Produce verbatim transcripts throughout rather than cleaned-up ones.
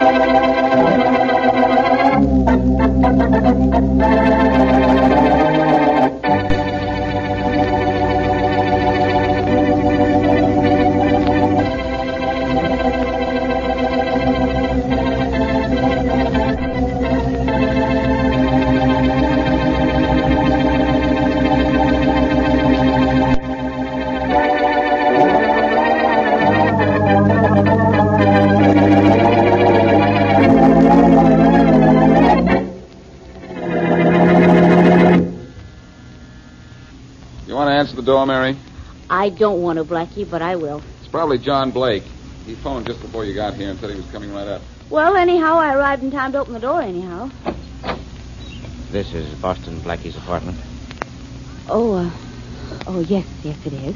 Answer the door, Mary? I don't want to, Blackie, but I will. It's probably John Blake. He phoned just before you got here and said he was coming right up. Well, anyhow, I arrived in time to open the door, anyhow. This is Boston Blackie's apartment. Oh, uh, oh, yes, yes, it is.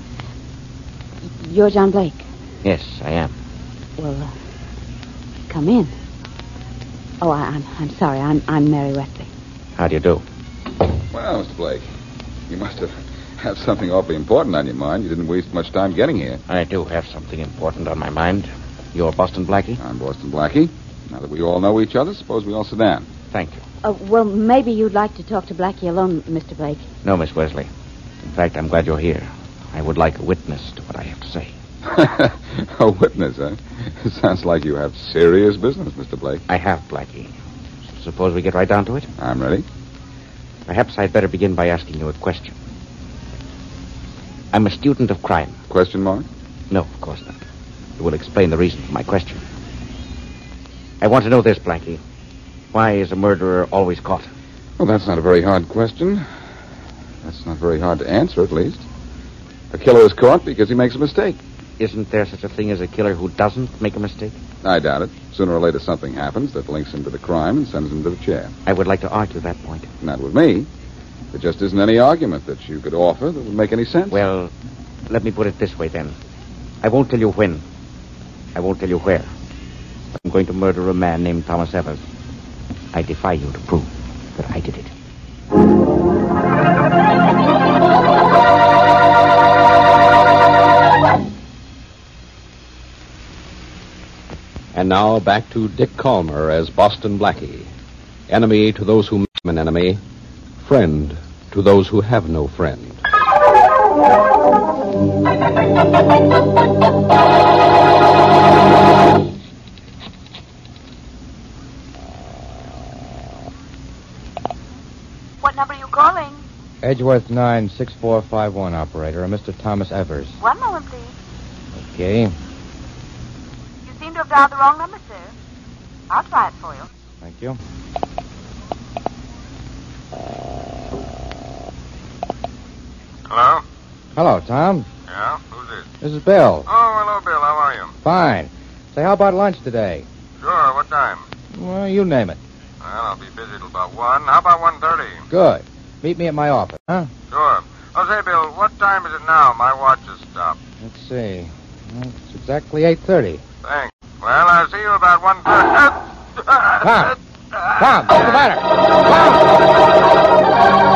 You're John Blake? Yes, I am. Well, uh, come in. Oh, I, I'm I'm sorry. I'm I'm Mary Wesley. How do you do? Well, Mister Blake, you must have have something awfully important on your mind. You didn't waste much time getting here. I do have something important on my mind. You're Boston Blackie? I'm Boston Blackie. Now that we all know each other, suppose we all sit down. Thank you. Uh, well, maybe you'd like to talk to Blackie alone, Mister Blake. No, Miss Wesley. In fact, I'm glad you're here. I would like a witness to what I have to say. A witness, huh? It sounds like you have serious business, Mister Blake. I have, Blackie. Suppose we get right down to it? I'm ready. Perhaps I'd better begin by asking you a question. I'm a student of crime. Question mark? No, of course not. It will explain the reason for my question. I want to know this, Blackie. Why is a murderer always caught? Well, that's not a very hard question. That's not very hard to answer, at least. A killer is caught because he makes a mistake. Isn't there such a thing as a killer who doesn't make a mistake? I doubt it. Sooner or later something happens that links him to the crime and sends him to the chair. I would like to argue that point. Not with me. There just isn't any argument that you could offer that would make any sense. Well, let me put it this way, then. I won't tell you when. I won't tell you where. I'm going to murder a man named Thomas Evers. I defy you to prove that I did it. And now back to Dick Calmer as Boston Blackie. Enemy to those who make him an enemy. Friend to those who have no friend. What number are you calling? Edgeworth nine six four five one, operator. A Mister Thomas Evers. One moment, please. Okay. You seem to have dialed the wrong number, sir. I'll try it for you. Thank you. Hello? Hello, Tom. Yeah? Who's this? This is Bill. Oh, hello, Bill. How are you? Fine. Say, how about lunch today? Sure. What time? Well, you name it. Well, I'll be busy till about one. How about one thirty? Good. Meet me at my office, huh? Sure. Oh, say, Bill, what time is it now? My watch has stopped. Let's see. Well, it's exactly eight thirty. Thanks. Well, I'll see you about one thirty. Tom! Tom, what's the matter? Tom!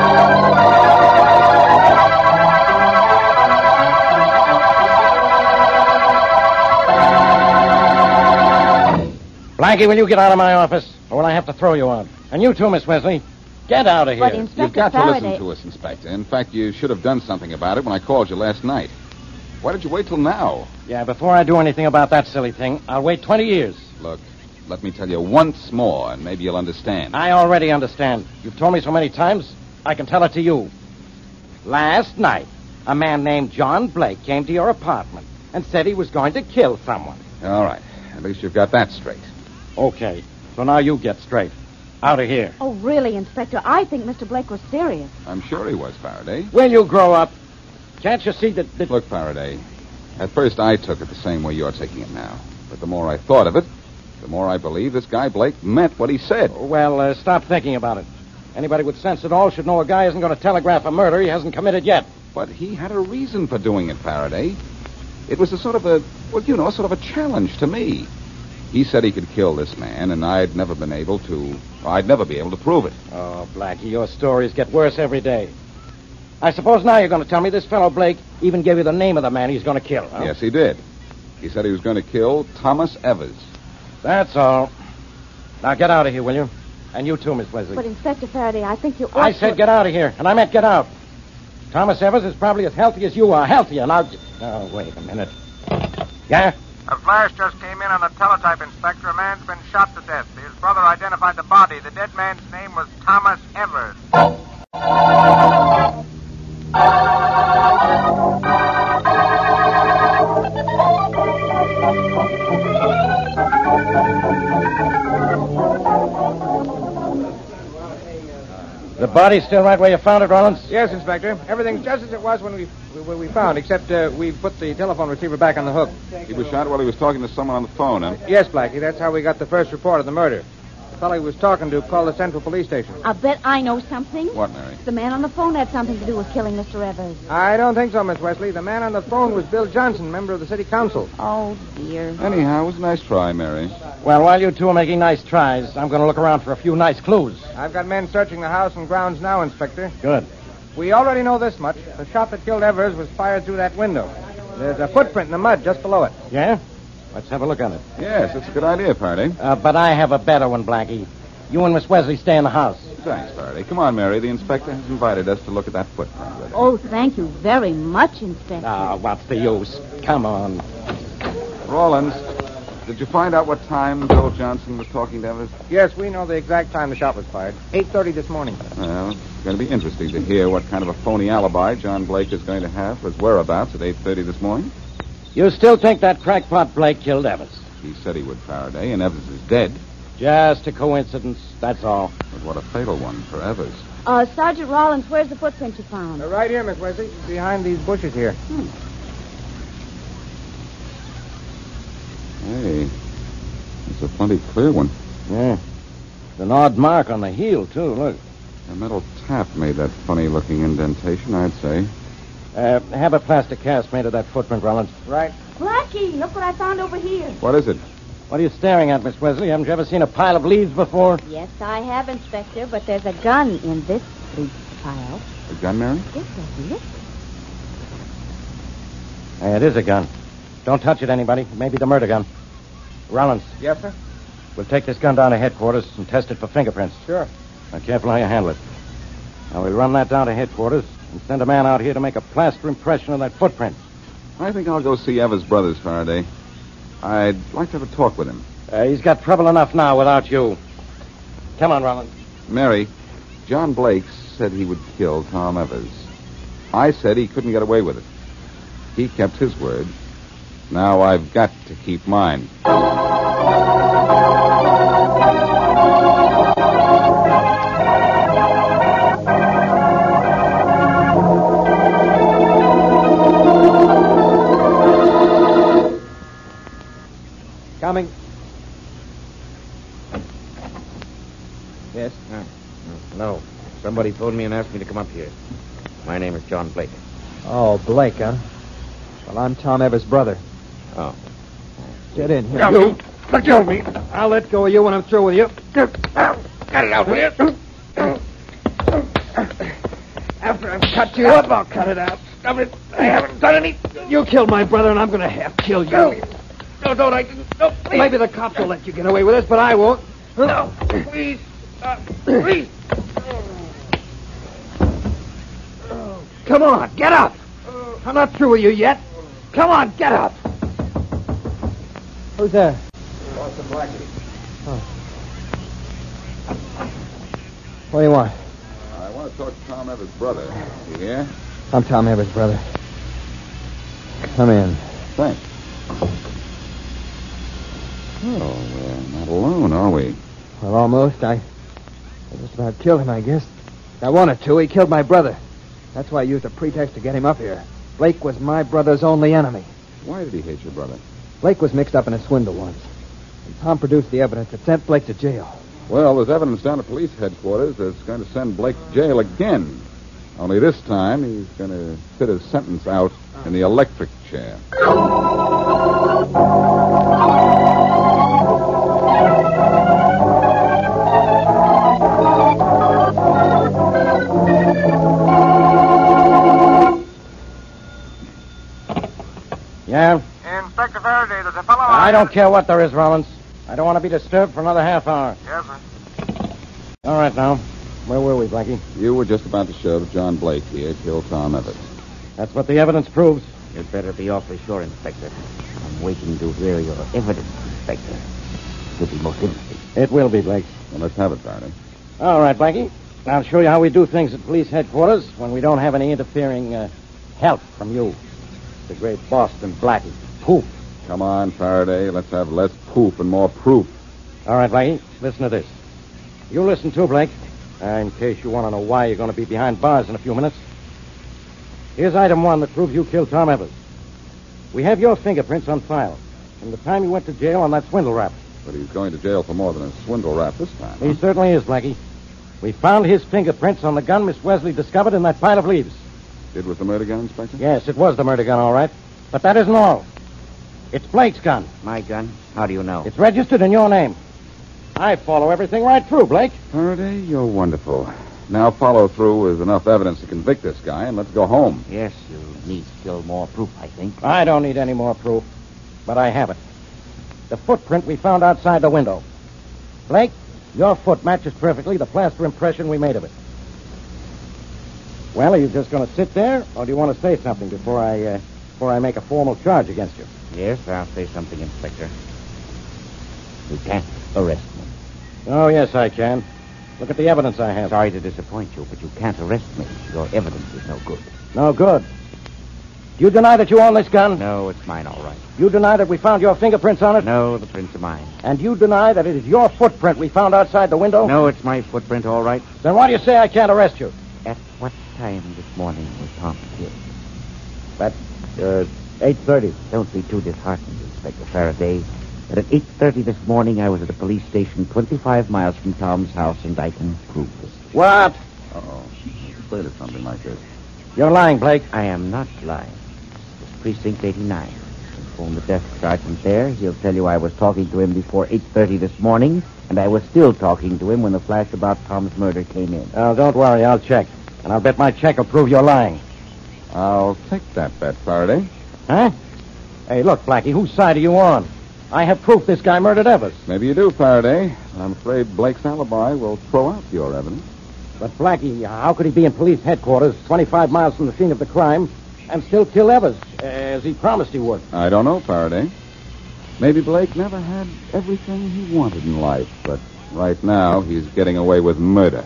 Blackie, will you get out of my office, or will I have to throw you out? And you too, Miss Wesley. Get out of here. But Inspector You've got Faraday... to listen to us, Inspector. In fact, you should have done something about it when I called you last night. Why did you wait till now? Yeah, before I do anything about that silly thing, I'll wait twenty years. Look, let me tell you once more, and maybe you'll understand. I already understand. You've told me so many times, I can tell it to you. Last night, a man named John Blake came to your apartment and said he was going to kill someone. All right. At least you've got that straight. Okay, so now you get straight. Out of here. Oh, really, Inspector? I think Mister Blake was serious. I'm sure he was, Faraday. Will you grow up? Can't you see that... that... Look, Faraday, at first I took it the same way you're taking it now. But the more I thought of it, the more I believe this guy Blake meant what he said. Well, uh, stop thinking about it. Anybody with sense at all should know a guy isn't going to telegraph a murder he hasn't committed yet. But he had a reason for doing it, Faraday. It was a sort of a, well, you know, sort of a challenge to me. He said he could kill this man, and I'd never been able to... I'd never be able to prove it. Oh, Blackie, your stories get worse every day. I suppose now you're going to tell me this fellow Blake even gave you the name of the man he's going to kill, huh? Yes, he did. He said he was going to kill Thomas Evers. That's all. Now get out of here, will you? And you too, Miss Wesley. But, Inspector Faraday, I think you ought I to... said get out of here, and I meant get out. Thomas Evers is probably as healthy as you are. Healthier. Now... Oh, wait a minute. Yeah? A flash just came in on the teletype, Inspector. A man's been shot to death. His brother identified the body. The dead man's name was Thomas Evers. The body's still right where you found it, Rollins? Yes, Inspector. Everything's just as it was when we when we found, except uh, we put the telephone receiver back on the hook. He was shot while he was talking to someone on the phone, huh? Yes, Blackie. That's how we got the first report of the murder. The fellow he was talking to called the Central Police Station. I'll bet I know something. What, Mary? The man on the phone had something to do with killing Mister Evers. I don't think so, Miss Wesley. The man on the phone was Bill Johnson, member of the city council. Oh, dear. Anyhow, it was a nice try, Mary. Well, while you two are making nice tries, I'm going to look around for a few nice clues. I've got men searching the house and grounds now, Inspector. Good. We already know this much. The shot that killed Evers was fired through that window. There's a footprint in the mud just below it. Yeah? Let's have a look at it. Yes, it's a good idea, Faraday. Uh, but I have a better one, Blackie. You and Miss Wesley stay in the house. Thanks, Faraday. Come on, Mary. The inspector has invited us to look at that footprint. With Oh, thank you very much, Inspector. Ah, what's the use? Come on. Rollins, did you find out what time Bill Johnson was talking to Evers? Yes, we know the exact time the shot was fired. eight thirty this morning. Well, it's going to be interesting to hear what kind of a phony alibi John Blake is going to have for his whereabouts at eight thirty this morning. You still think that crackpot Blake killed Evers? He said he would, Faraday, and Evers is dead. Just a coincidence, that's all. But what a fatal one for Evers. Uh, Sergeant Rollins, where's the footprint you found? Uh, right here, Miss Wesley. Behind these bushes here. Hmm. Hey, it's a plenty clear one. Yeah. It's an odd mark on the heel, too, look. A metal tap made that funny-looking indentation, I'd say. Uh, have a plastic cast made of that footprint, Rollins. Right. Blackie, look what I found over here. What is it? What are you staring at, Miss Wesley? Haven't you ever seen a pile of leaves before? Yes, I have, Inspector, but there's a gun in this leaf pile. A gun, Mary? Yes, isn't it? Hey, it is a gun. Don't touch it, anybody. It may be the murder gun. Rollins, Yes, sir? we'll take this gun down to headquarters and test it for fingerprints. Sure. Now, careful how you handle it. Now, we'll run that down to headquarters and send a man out here to make a plaster impression of that footprint. I think I'll go see Evers' brothers, Faraday. I'd like to have a talk with him. Uh, he's got trouble enough now without you. Come on, Rollins. Mary, John Blake said he would kill Tom Evers. I said he couldn't get away with it. He kept his word. Now I've got to keep mine. Coming. Yes? Uh, no. Somebody phoned me and asked me to come up here. My name is John Blake. Oh, Blake, huh? Well, I'm Tom Evers' brother. Oh. Get in here. Now, you let go of me. I'll let go of you when I'm through with you. Cut it out, will you? After I've cut you What? up, I'll cut it out. Stop it. I haven't done any. You killed my brother, and I'm going to half kill you. No. No, don't. I didn't. No, please. Maybe the cops will let you get away with this, but I won't. No, please. Uh, please. Come on, get up. I'm not through with you yet. Come on, get up. Who's there? Boston Blackie. What do you want? I want to talk to Tom Evers' brother. You hear? I'm Tom Evers' brother. Come in. Thanks. Oh, we're not alone, are we? Well, almost. I, I just about killed him, I guess. I wanted to. He killed my brother. That's why I used a pretext to get him up here. Blake was my brother's only enemy. Why did he hate your brother? Blake was mixed up in a swindle once. And Tom produced the evidence that sent Blake to jail. Well, there's evidence down at police headquarters that's going to send Blake to jail again. Only this time, he's going to sit his sentence out in the electric chair. Yeah? Inspector Faraday, there's a fellow... I don't care what there is, Rollins. I don't want to be disturbed for another half hour. Yes, sir. All right, now. Where were we, Blackie? You were just about to show that John Blake here killed Tom Evans. That's what the evidence proves. You'd better be awfully sure, Inspector. I'm waiting to hear your evidence, Inspector. It will be most interesting. It will be, Blake. Well, let's have it, Faraday. All right, Blackie. I'll show you how we do things at police headquarters when we don't have any interfering uh, help from you. The great Boston Blackie. Poof. Come on, Faraday. Let's have less poof and more proof. All right, Blackie. Listen to this. You listen too, Blake. Uh, in case you want to know why you're going to be behind bars in a few minutes. Here's item one that proves you killed Tom Evans. We have your fingerprints on file from the time you went to jail on that swindle rap. But he's going to jail for more than a swindle rap this time. He Huh? certainly is, Blackie. We found his fingerprints on the gun Miss Wesley discovered in that pile of leaves. It was the murder gun, Inspector? Yes, it was the murder gun, all right. But that isn't all. It's Blake's gun. My gun? How do you know? It's registered in your name. I follow everything right through, Blake. Faraday, you're wonderful. Now follow through with enough evidence to convict this guy, and let's go home. Yes, you need still more proof, I think. I don't need any more proof, but I have it. The footprint we found outside the window. Blake, your foot matches perfectly the plaster impression we made of it. Well, are you just going to sit there, or do you want to say something before I uh, before I make a formal charge against you? Yes, I'll say something, Inspector. You can't arrest me. Oh, yes, I can. Look at the evidence I have. Sorry to disappoint you, but you can't arrest me. Your evidence is no good. No good. You deny that you own this gun? No, it's mine, all right. You deny that we found your fingerprints on it? No, the prints are mine. And you deny that it is your footprint we found outside the window? No, it's my footprint, all right. Then why do you say I can't arrest you? At what time this morning was Tom killed? At, uh, eight thirty. Don't be too disheartened, Inspector Faraday. But at eight thirty this morning, I was at a police station twenty-five miles from Tom's house, and I can prove this. What? Uh-oh. Afraid of something like this. You're lying, Blake. I am not lying. This is Precinct eighty-nine. Phone the desk sergeant there. He'll tell you I was talking to him before eight thirty this morning, and I was still talking to him when the flash about Tom's murder came in. Oh, don't worry. I'll check. And I'll bet my check will prove you're lying. I'll take that bet, Faraday. Huh? Hey, look, Blackie, whose side are you on? I have proof this guy murdered Evers. Maybe you do, Faraday. I'm afraid Blake's alibi will throw out your evidence. But, Blackie, how could he be in police headquarters twenty-five miles from the scene of the crime and still kill Evers, as he promised he would? I don't know, Faraday. Maybe Blake never had everything he wanted in life, but right now he's getting away with murder.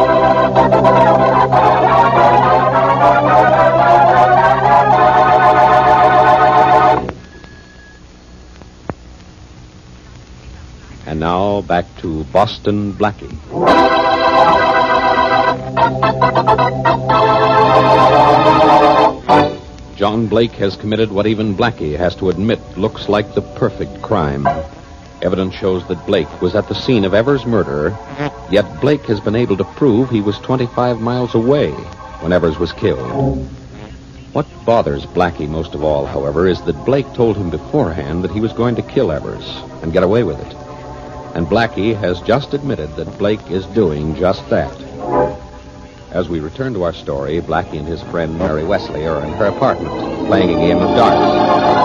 And now back to Boston Blackie. John Blake has committed what even Blackie has to admit looks like the perfect crime. Evidence shows that Blake was at the scene of Evers' murder, yet Blake has been able to prove he was twenty-five miles away when Evers was killed. What bothers Blackie most of all, however, is that Blake told him beforehand that he was going to kill Evers and get away with it. And Blackie has just admitted that Blake is doing just that. As we return to our story, Blackie and his friend Mary Wesley are in her apartment playing a game of darts.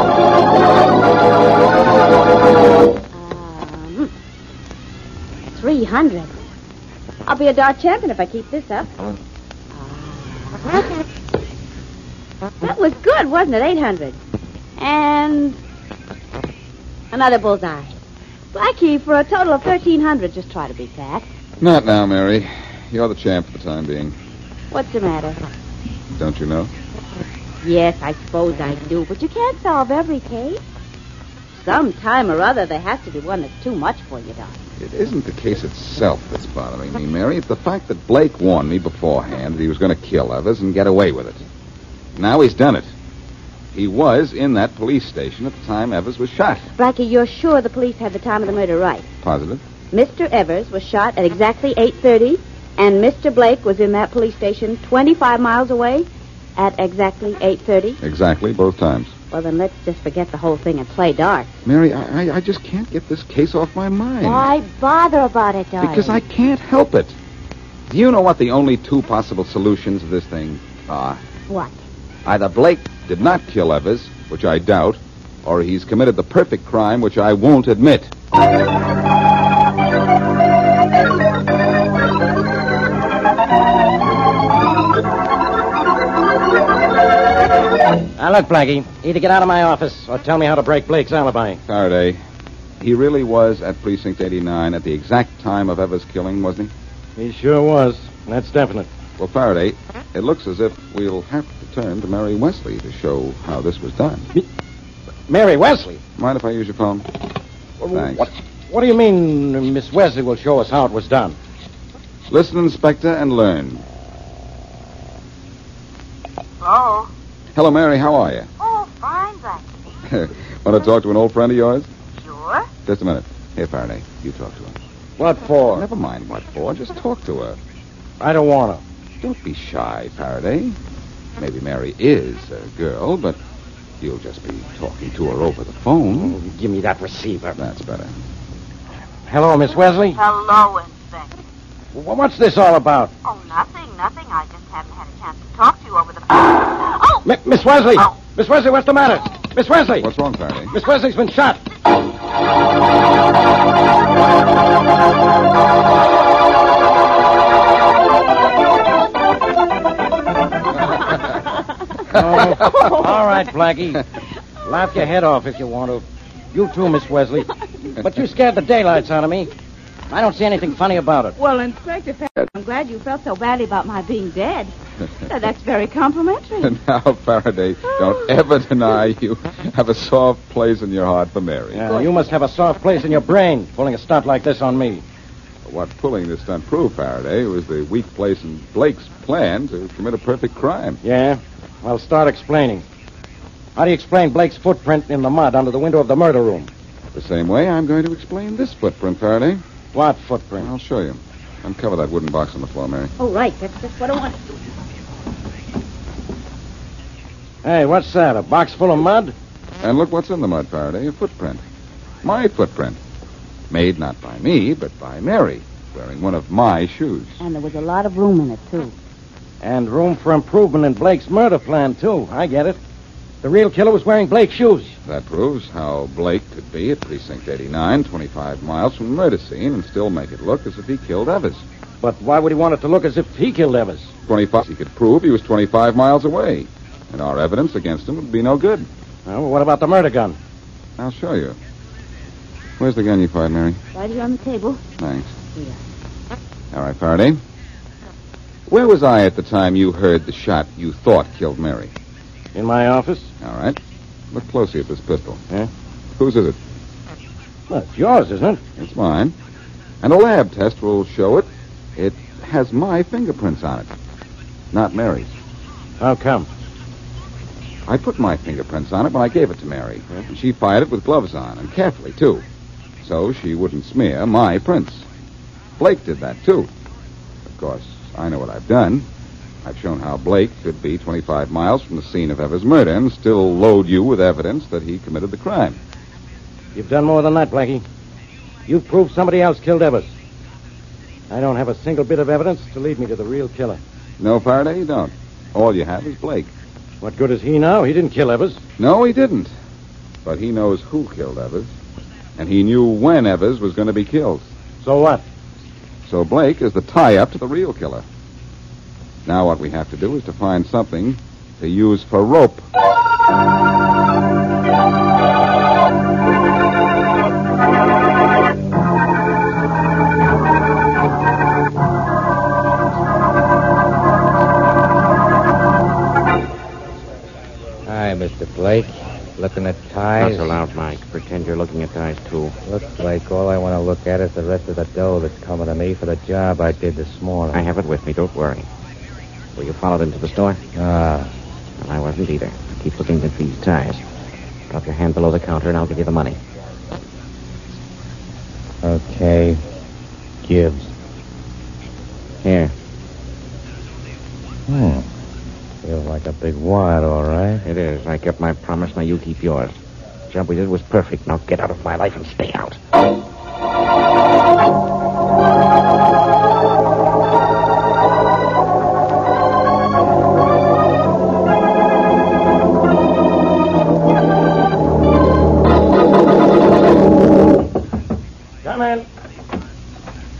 Um, three hundred. I'll be a dart champion if I keep this up. Uh, that was good, wasn't it? eight hundred. And another bullseye. Blackie, for a total of thirteen hundred. Just try to be fast. Not now, Mary. You're the champ for the time being. What's the matter? Don't you know? Yes, I suppose I do, but you can't solve every case. Some time or other, there has to be one that's too much for you, Doc. It isn't the case itself that's bothering me, Mary. It's the fact that Blake warned me beforehand that he was going to kill Evers and get away with it. Now he's done it. He was in that police station at the time Evers was shot. Blackie, you're sure the police had the time of the murder right? Positive? Mister Evers was shot at exactly eight thirty, and Mister Blake was in that police station twenty-five miles away at exactly eight thirty. Exactly, both times. Well, then let's just forget the whole thing and play dark. Mary, I, I, I just can't get this case off my mind. Why bother about it, darling? Because I can't help it. Do you know what the only two possible solutions of this thing are? What? Either Blake did not kill Evers, which I doubt, or he's committed the perfect crime, which I won't admit. Now, look, Blackie, either get out of my office or tell me how to break Blake's alibi. Faraday, he really was at Precinct eighty-nine at the exact time of Evers' killing, wasn't he? He sure was. That's definite. Well, Faraday, it looks as if we'll have to turn to Mary Wesley to show how this was done. Mary Wesley? Mind if I use your phone? Thanks. What, what do you mean Miss Wesley will show us how it was done? Listen, Inspector, and learn. Hello? Hello, Mary. How are you? Oh, fine, Blackie. Want to talk to an old friend of yours? Sure. Just a minute. Here, Faraday. You talk to her. What for? Never mind what for. Just talk to her. I don't want to. Don't be shy, Faraday. Maybe Mary is a girl, but you'll just be talking to her over the phone. Oh, give me that receiver. That's better. Hello, Miss Wesley. Hello, Inspector. Well, what's this all about? Oh, nothing, nothing. I just haven't had a chance to talk to you over the phone. Oh! M- Miss Wesley! Oh. Miss Wesley, what's the matter? Miss Wesley! What's wrong, Faraday? Miss Wesley's been shot. Oh, all right, Blackie. Laugh your head off if you want to. You too, Miss Wesley. But you scared the daylights out of me. I don't see anything funny about it. Well, Inspector Faraday, I'm glad you felt so badly about my being dead. Uh, That's very complimentary. Now, Faraday, don't ever deny you have a soft place in your heart for Mary. Yeah, you must have a soft place in your brain pulling a stunt like this on me. What pulling this stunt proved, Faraday, was the weak place in Blake's plan to commit a perfect crime. Yeah? Well, start explaining. How do you explain Blake's footprint in the mud under the window of the murder room? The same way I'm going to explain this footprint, Faraday. What footprint? I'll show you. Uncover that wooden box on the floor, Mary. Oh, right. That's just what I want. Hey, what's that? A box full of mud? And look what's in the mud, Faraday. A footprint. My footprint. Made not by me, but by Mary, wearing one of my shoes. And there was a lot of room in it, too. And room for improvement in Blake's murder plan, too. I get it. The real killer was wearing Blake's shoes. That proves how Blake could be at Precinct eighty-nine, twenty-five miles from the murder scene, and still make it look as if he killed Evers. But why would he want it to look as if he killed Evers? twenty-five. He could prove he was twenty-five miles away, and our evidence against him would be no good. Well, what about the murder gun? I'll show you. Where's the gun you fired, Mary? Right here on the table. Thanks. Here. All right, Faraday. Where was I at the time you heard the shot you thought killed Mary? In my office? All right. Look closely at this pistol. Yeah? Whose is it? Well, it's yours, isn't it? It's mine. And a lab test will show it. It has my fingerprints on it, not Mary's. How come? I put my fingerprints on it when I gave it to Mary. Yeah. And she fired it with gloves on, and carefully, too. So she wouldn't smear my prints. Blake did that, too. Of course, I know what I've done. I've shown how Blake could be twenty-five miles from the scene of Evers' murder and still load you with evidence that he committed the crime. You've done more than that, Blackie. You've proved somebody else killed Evers. I don't have a single bit of evidence to lead me to the real killer. No, Faraday, you don't. All you have is Blake. What good is he now? He didn't kill Evers. No, he didn't. But he knows who killed Evers. And he knew when Evers was going to be killed. So what? So Blake is the tie-up to the real killer. Now what we have to do is to find something to use for rope. Hi, Mister Blake. Looking at ties? Not so loud, Mike. Pretend you're looking at ties, too. Looks like all I want to look at is the rest of the dough that's coming to me for the job I did this morning. I have it with me. Don't worry. Were you followed into the store? Ah. Well, I wasn't either. Keep looking at these ties. Drop your hand below the counter and I'll give you the money. Okay. Gibbs. Here. Hmm. Feels like a big wad, all right. It is. I kept my promise. Now you keep yours. The job we did was perfect. Now get out of my life and stay out.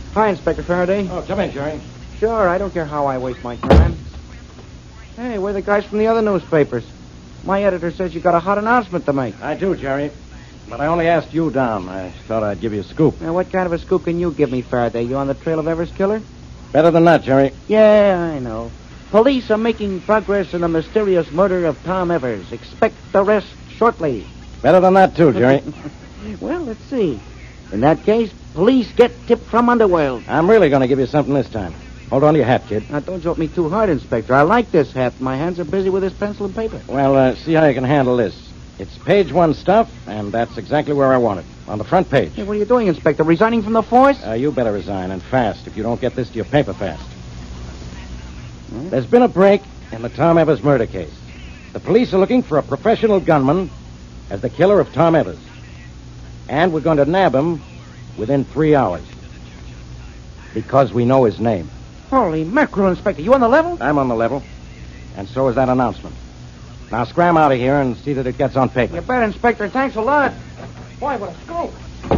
Hi, Inspector Faraday. Oh, come in, Jerry. Sure, I don't care how I waste my time. Hey, we're the guys from the other newspapers. My editor says you got a hot announcement to make. I do, Jerry. But I only asked you down. I thought I'd give you a scoop. Now, what kind of a scoop can you give me, Faraday? You on the trail of Evers' killer? Better than that, Jerry. Yeah, I know. Police are making progress in the mysterious murder of Tom Evers. Expect arrest shortly. Better than that, too, Jerry. Well, let's see. In that case, police get tip from Underworld. I'm really going to give you something this time. Hold on to your hat, kid. Now, don't jolt me too hard, Inspector. I like this hat. My hands are busy with this pencil and paper. Well, uh, see how you can handle this. It's page one stuff, and that's exactly where I want it. On the front page. Hey, what are you doing, Inspector? Resigning from the force? Uh, you better resign, and fast, if you don't get this to your paper fast. There's been a break in the Tom Evers murder case. The police are looking for a professional gunman as the killer of Tom Evers. And we're going to nab him within three hours. Because we know his name. Holy mackerel, Inspector. You on the level? I'm on the level. And so is that announcement. Now scram out of here and see that it gets on paper. You bet, Inspector. Thanks a lot. Boy, what a scoop.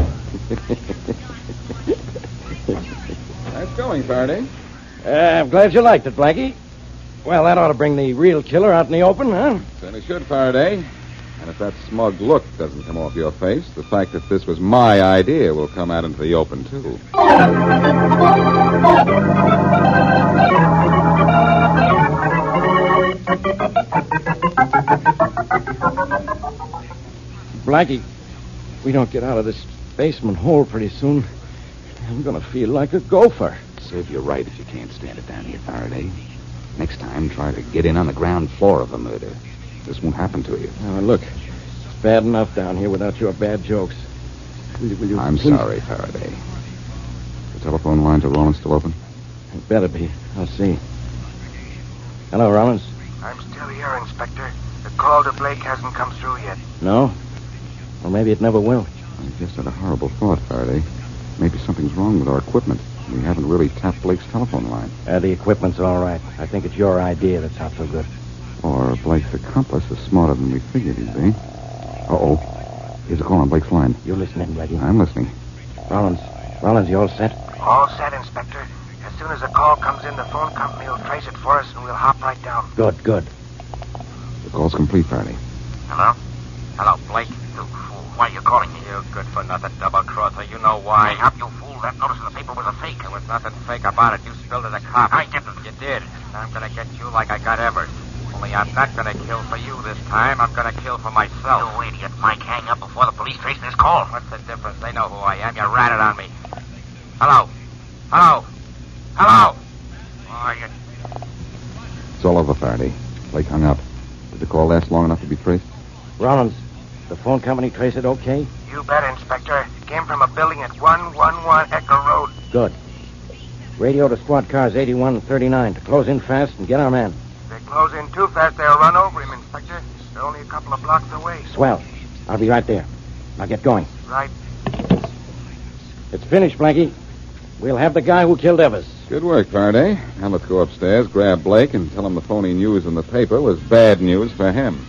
Nice going, Faraday. Uh, I'm glad you liked it, Blackie. Well, that ought to bring the real killer out in the open, huh? Certainly should, Faraday. And if that smug look doesn't come off your face, the fact that this was my idea will come out into the open, too. Blackie, we don't get out of this basement hole pretty soon, I'm going to feel like a gopher. Serve you right if you can't stand it down here, Faraday. Next time, try to get in on the ground floor of a murder. This won't happen to you. Now, look, it's bad enough down here without your bad jokes. Will you, will you I'm please... sorry, Faraday. The telephone line to Rollins still open? It better be. I'll see. Hello, Rollins. I'm still here, Inspector. The call to Blake hasn't come through yet. No? Well, maybe it never will. I just had a horrible thought, Faraday. Maybe something's wrong with our equipment. We haven't really tapped Blake's telephone line. Uh, the equipment's all right. I think it's your idea that's not so good. Or Blake's accomplice is smarter than we figured he'd be. Uh-oh. Here's a call on Blake's line. You listening, Blackie? I'm listening. Rollins. Rollins, you all set? All set, Inspector. As soon as the call comes in, the phone company will trace it for us, and we'll hop right down. Good, good. The call's complete, Faraday. Hello? Hello, Blake. You fool. Why are you calling me? You good-for-nothing double-crosser. You know why. Hey, up, you fool. That notice in the paper was a fake. There was nothing fake about it. You spilled it a cop. I didn't. You did. And I'm going to get you like I got Evers. Only I'm not going to kill for you this time. I'm going to kill for myself. You idiot. Mike, hang up before the police trace this call. What's the difference? They know who I am. You ratted on me. Hello? Hello? Hello? Oh, you... It's all over, Faraday. Blake hung up. Did the call last long enough to be traced? Rollins, the phone company trace it okay? You bet, Inspector. It came from a building at one one one Echo Road. Good. Radio to squad cars eighty-one and thirty-nine to close in fast and get our man. If they close in too fast, they'll run over him, Inspector. They're only a couple of blocks away. Swell. I'll be right there. Now get going. Right. It's finished, Blackie. We'll have the guy who killed Evers. Good work, Faraday. Now let's go upstairs, grab Blake, and tell him the phony news in the paper was bad news for him.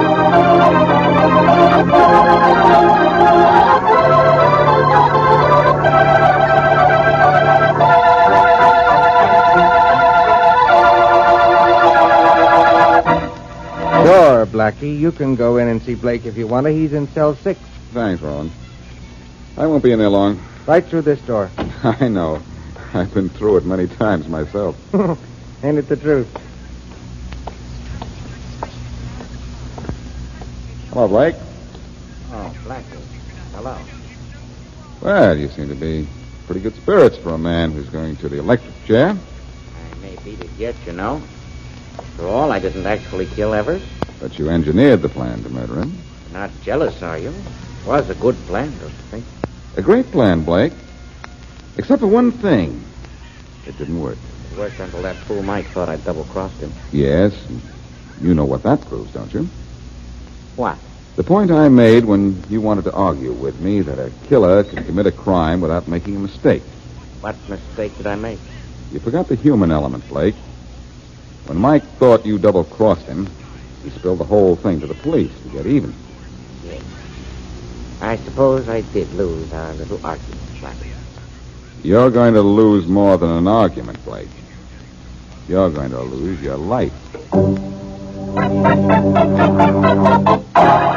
Sure, Blackie. You can go in and see Blake if you want to. He's in cell six. Thanks, Rollins. I won't be in there long. Right through this door. I know. I've been through it many times myself. Ain't it the truth? Hello, Blake. Oh, Blackie. Hello. Well, you seem to be pretty good spirits for a man who's going to the electric chair. I may beat it yet, you know. After all, I didn't actually kill Evers. But you engineered the plan to murder him. Not jealous, are you? It was a good plan, don't you think? A great plan, Blake. Except for one thing. It didn't work. It worked until that fool Mike thought I'd double-crossed him. Yes. You know what that proves, don't you? What? The point I made when you wanted to argue with me that a killer can commit a crime without making a mistake. What mistake did I make? You forgot the human element, Blake. When Mike thought you double-crossed him, he spilled the whole thing to the police to get even. Yes. I suppose I did lose our little argument, Blackie. You're going to lose more than an argument, Blake. You're going to lose your life.